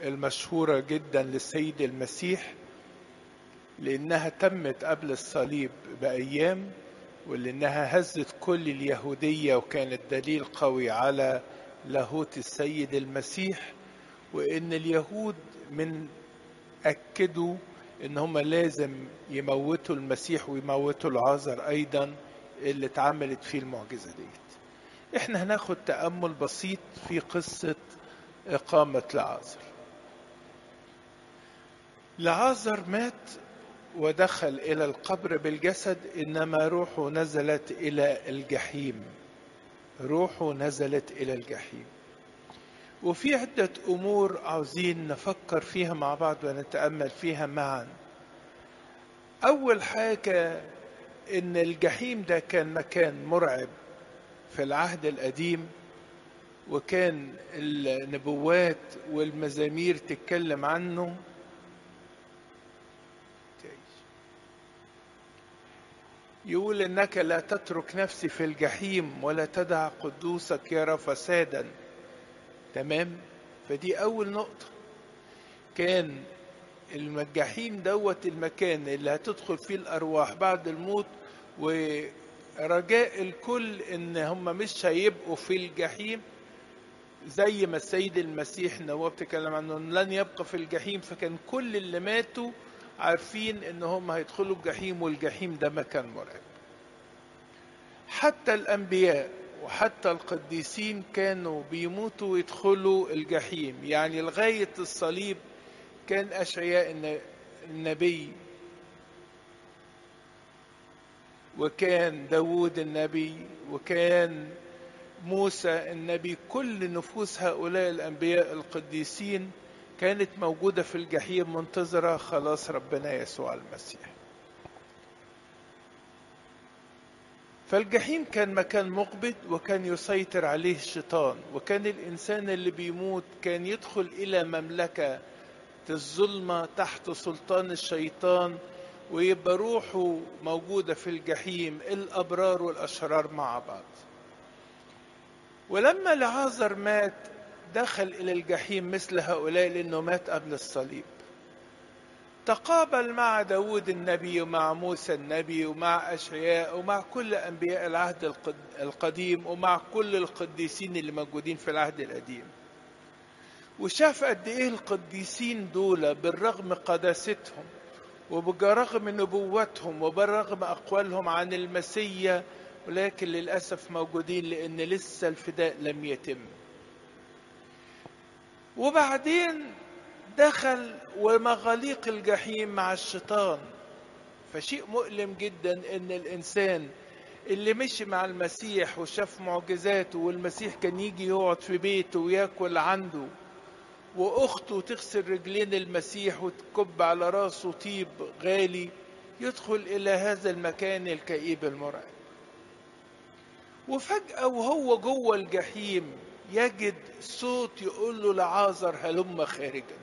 المشهورة جدا للسيد المسيح، لأنها تمت قبل الصليب بأيام، ولأنها هزت كل اليهودية وكانت دليل قوي على لاهوت السيد المسيح، وإن اليهود من أكدوا إن هم لازم يموتوا المسيح ويموتوا العازر أيضا اللي اتعملت فيه المعجزة ديت. احنا هناخد تأمل بسيط في قصة إقامة لعازر. لعازر مات ودخل إلى القبر بالجسد، إنما روحه نزلت إلى الجحيم. روحه نزلت إلى الجحيم. وفي عدة أمور عاوزين نفكر فيها مع بعض ونتأمل فيها معا. أول حاجة إن الجحيم ده كان مكان مرعب في العهد القديم، وكان النبوات والمزامير تتكلم عنه. يقول إنك لا تترك نفسي في الجحيم ولا تدع قدوسك يرى فسادا. تمام؟ فدي أول نقطة. كان الجحيم دوت المكان اللي هتدخل فيه الأرواح بعد الموت، ورجاء الكل إن هم مش هيبقوا في الجحيم، زي ما السيد المسيح نبوة بتتكلم عنه لن يبقى في الجحيم. فكان كل اللي ماتوا عارفين إن هم هيدخلوا الجحيم، والجحيم ده مكان مرعب. حتى الأنبياء وحتى القديسين كانوا بيموتوا ويدخلوا الجحيم. يعني لغاية الصليب كان أشعياء النبي، وكان داود النبي، وكان موسى النبي، كل نفوس هؤلاء الأنبياء القديسين كانت موجودة في الجحيم منتظرة خلاص ربنا يسوع المسيح. فالجحيم كان مكان مقبض، وكان يسيطر عليه الشيطان، وكان الإنسان اللي بيموت كان يدخل إلى مملكة الظلمة تحت سلطان الشيطان، ويبقى روحه موجودة في الجحيم، الأبرار والأشرار مع بعض. ولما لعازر مات دخل إلى الجحيم مثل هؤلاء، لأنه مات قبل الصليب. تقابل مع داود النبي ومع موسى النبي ومع أشعياء ومع كل أنبياء العهد القديم ومع كل القديسين اللي موجودين في العهد القديم، وشاف قد إيه القديسين دول بالرغم قداستهم وبرغم نبوتهم وبرغم أقوالهم عن المسيح، ولكن للأسف موجودين لأن لسه الفداء لم يتم. وبعدين دخل ومغاليق الجحيم مع الشيطان. فشيء مؤلم جدا ان الانسان اللي مشي مع المسيح وشاف معجزاته، والمسيح كان يجي يقعد في بيته وياكل عنده، واخته تغسل رجلين المسيح وتكب على راسه طيب غالي، يدخل الى هذا المكان الكئيب المرعب. وفجأة وهو جوه الجحيم يجد صوت يقول له لعازر هلم خارجا.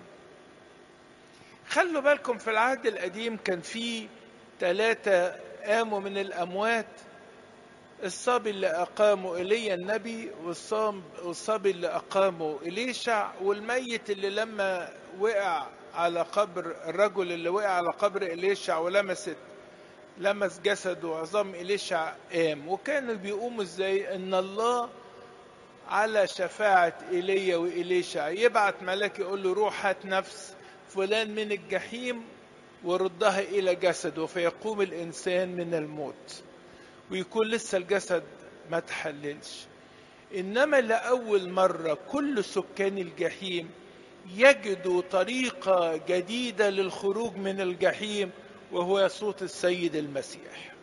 خلوا بالكم في العهد القديم كان في 3 قاموا من الأموات: الصبي اللي أقامه إيليا النبي، والصبي اللي أقامه إليشع، والميت اللي لما وقع على قبر الرجل اللي وقع على قبر إليشع لمس جسده وعظام إليشع قام. وكانوا بيقوموا ازاي؟ ان الله على شفاعة إيليا وإليشع يبعت ملاك يقول له روح هات نفس فلان من الجحيم وردها إلى جسده، فيقوم الإنسان من الموت ويكون لسه الجسد ما تحللش. إنما لأول مرة كل سكان الجحيم يجدوا طريقة جديدة للخروج من الجحيم، وهو صوت السيد المسيح.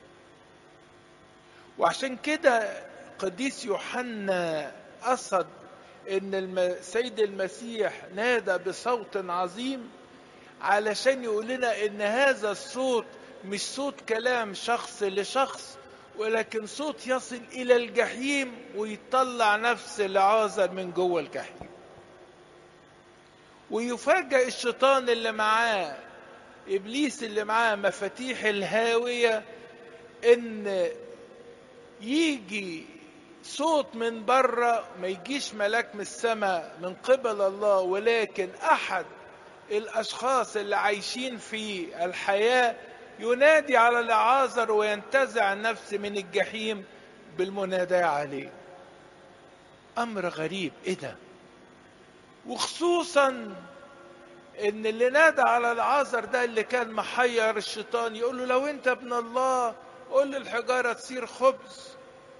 وعشان كده قديس يوحنا قصد ان السيد المسيح نادى بصوت عظيم علشان يقول لنا ان هذا الصوت مش صوت كلام شخص لشخص، ولكن صوت يصل الى الجحيم ويطلع نفس لعازر من جوه الجحيم. ويفاجئ الشيطان اللي معاه، ابليس اللي معاه مفاتيح الهاوية، ان يجي صوت من بره، ما يجيش ملاك من السماء من قبل الله، ولكن أحد الأشخاص اللي عايشين في الحياة ينادي على لعازر وينتزع النفس من الجحيم بالمناداة عليه. أمر غريب، إيه ده؟ وخصوصا إن اللي نادى على لعازر ده اللي كان محير الشيطان، يقول له لو أنت ابن الله قول للحجارة تصير خبز.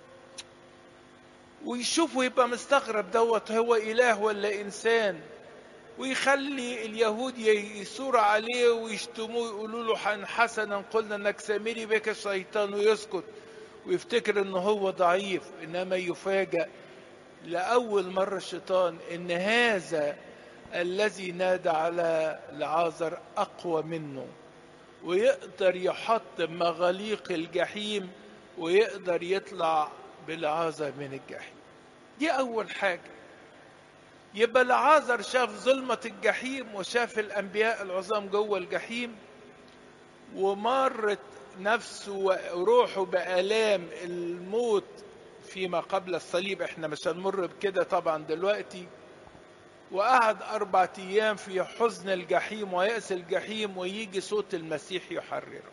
ويشوفه يبقى مستغرب، دوت هو إله ولا إنسان؟ ويخلي اليهود يثور عليه ويشتموه، يقولوا له حسنا قلنا انك سامري بك الشيطان، ويسكت ويفتكر انه هو ضعيف. انما يفاجأ لأول مرة الشيطان ان هذا الذي نادى على لعازر اقوى منه، ويقدر يحطم مغاليق الجحيم ويقدر يطلع بلعازر من الجحيم. دي اول حاجة. يبقى لعازر شاف ظلمة الجحيم وشاف الأنبياء العظام جوه الجحيم، ومرت نفسه وروحه بآلام الموت فيما قبل الصليب. احنا مش هنمر بكده طبعا دلوقتي. وقعد 4 أيام في حزن الجحيم ويأس الجحيم، ويجي صوت المسيح يحرره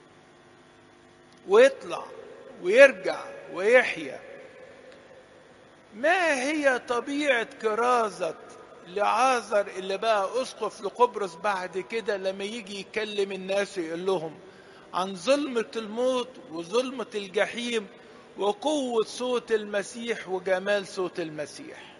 ويطلع ويرجع ويحيا. ما هي طبيعة كرازة لعازر اللي بقى أسقف لقبرص بعد كده لما يجي يكلم الناس ويقول لهم عن ظلمة الموت وظلمة الجحيم وقوة صوت المسيح وجمال صوت المسيح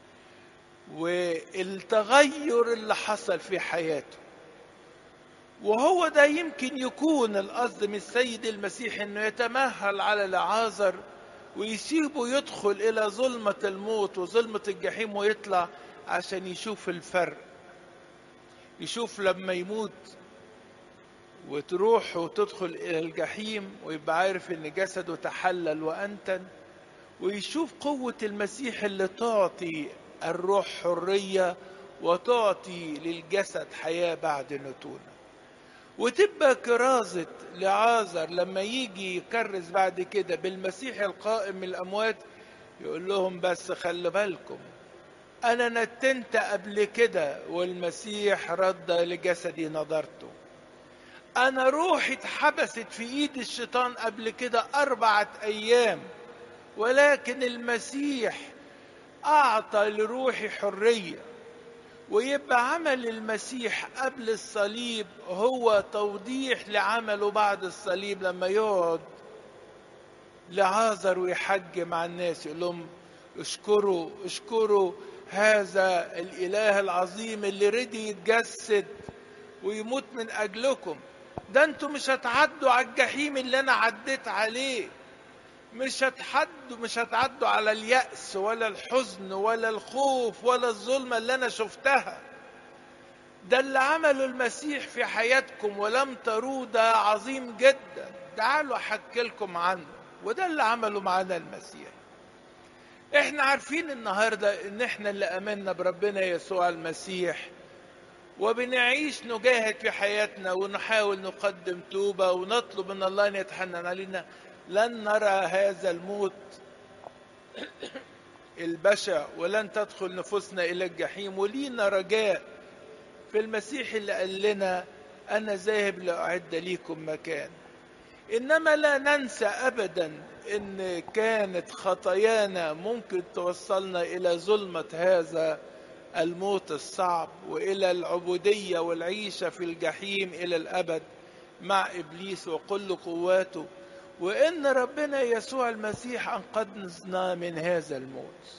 والتغير اللي حصل في حياته؟ وهو ده يمكن يكون القصد من السيد المسيح، انه يتمهل على لعازر ويسيبه يدخل الى ظلمة الموت وظلمة الجحيم ويطلع عشان يشوف الفرق. يشوف لما يموت وتروح وتدخل الى الجحيم ويبقى عارف ان جسده تحلل وانتن، ويشوف قوة المسيح اللي تعطي الروح حرية وتعطي للجسد حياة بعد نتونة. وتبقى كرازة لعازر لما يجي يكرز بعد كده بالمسيح القائم من الأموات، يقول لهم بس خلي بالكم، أنا نتنت قبل كده والمسيح رد لجسدي نظرته. أنا روحي اتحبست في إيد الشيطان قبل كده 4 أيام، ولكن المسيح أعطى لروحي حرية. ويبقى عمل المسيح قبل الصليب هو توضيح لعمله بعد الصليب، لما يقعد لعازر ويحج مع الناس يقول لهم اشكروا اشكروا هذا الإله العظيم اللي رضي يتجسد ويموت من أجلكم. ده انتوا مش هتعدوا على الجحيم اللي أنا عديت عليه، مش هتعدوا على اليأس ولا الحزن ولا الخوف ولا الظلمة اللي أنا شفتها. ده اللي عمله المسيح في حياتكم ولم تروه ده عظيم جدا، تعالوا أحكي لكم عنه. وده اللي عمله معنا المسيح. احنا عارفين النهاردة ان احنا اللي امنا بربنا يسوع المسيح وبنعيش نجاهد في حياتنا ونحاول نقدم توبة ونطلب من الله ان يتحنن علينا، لن نرى هذا الموت البشع ولن تدخل نفوسنا الى الجحيم، ولينا رجاء في المسيح اللي قال لنا انا ذاهب لاعد ليكم مكان. انما لا ننسى ابدا ان كانت خطايانا ممكن توصلنا الى ظلمة هذا الموت الصعب والى العبودية والعيشة في الجحيم الى الابد مع ابليس وكل قواته، وان ربنا يسوع المسيح انقذنا من هذا الموت.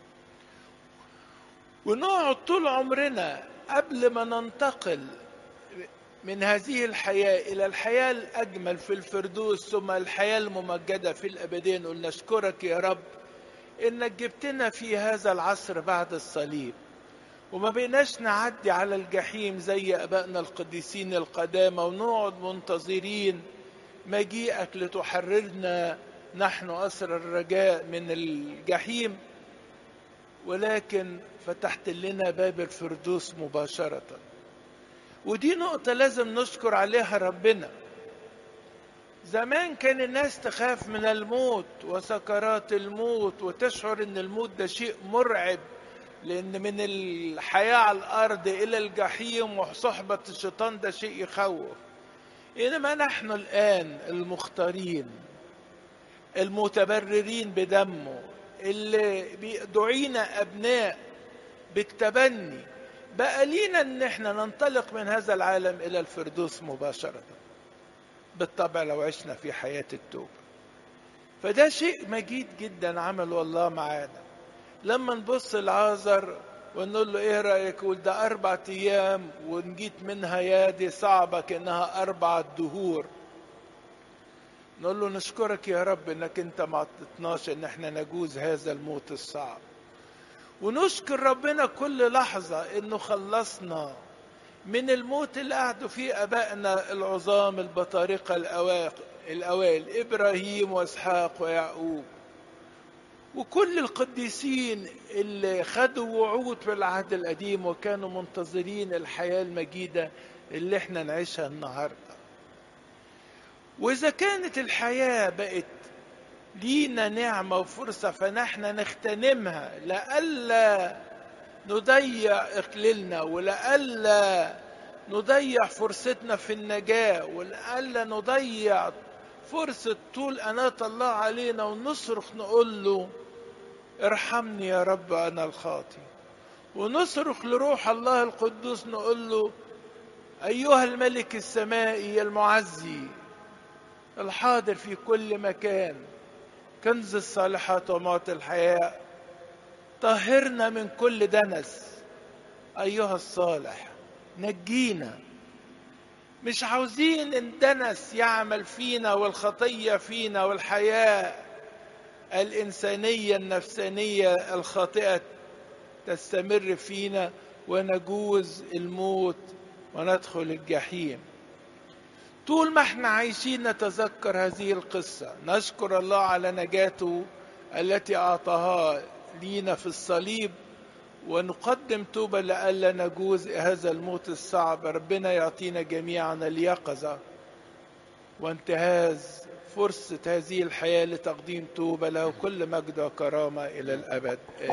ونقعد طول عمرنا قبل ما ننتقل من هذه الحياة إلى الحياة الأجمل في الفردوس ثم الحياة الممجدة في الأبدين، نقول نشكرك يا رب إنك جبتنا في هذا العصر بعد الصليب وما بقيناش نعدي على الجحيم زي أبائنا القديسين القدامى ونقعد منتظرين مجيئك لتحررنا نحن أسر الرجاء من الجحيم، ولكن فتحت لنا باب الفردوس مباشرة. ودي نقطة لازم نشكر عليها ربنا. زمان كان الناس تخاف من الموت وسكرات الموت، وتشعر ان الموت ده شيء مرعب، لان من الحياة على الارض الى الجحيم وصحبة الشيطان ده شيء يخوف. انما نحن الان المختارين المتبررين بدمه، اللي دعينا ابناء بالتبني، بقى لينا ان احنا ننطلق من هذا العالم الى الفردوس مباشرة، بالطبع لو عشنا في حياة التوبة. فده شيء مجيد جدا عمله الله معانا. لما نبص لعازر ونقول له ايه رأيك، يقول ده 4 ايام ونجيت منها يا دي صعبة كأنها 4 دهور. نقول له نشكرك يا رب انك انت ما عطتناش ان احنا نجوز هذا الموت الصعب، ونشكر ربنا كل لحظة انه خلصنا من الموت اللي قعدوا فيه ابائنا العظام البطارقة الاوائل ابراهيم واسحاق ويعقوب، وكل القديسين اللي خدوا وعود في العهد القديم وكانوا منتظرين الحياة المجيدة اللي احنا نعيشها النهاردة. واذا كانت الحياة بقت لينا نعمة وفرصة فنحن نغتنمها، لألا نضيع إقليلنا، ولألا نضيع فرصتنا في النجاة، ولألا نضيع فرصة طول أناة الله علينا، ونصرخ نقول له ارحمني يا رب أنا الخاطي، ونصرخ لروح الله القدوس نقول له أيها الملك السمائي المعزي الحاضر في كل مكان، كنز الصالحات ومعطي الحياة، طهرنا من كل دنس أيها الصالح، نجينا. مش عاوزين الدنس يعمل فينا والخطية فينا والحياة الإنسانية النفسانية الخاطئة تستمر فينا ونجوز الموت وندخل الجحيم. طول ما احنا عايشين نتذكر هذه القصة، نشكر الله على نجاته التي أعطاها لينا في الصليب، ونقدم توبة لألا نجوز هذا الموت الصعب. ربنا يعطينا جميعا اليقظة وانتهاز فرصة هذه الحياة لتقديم توبة. له كل مجد وكرامة إلى الأبد.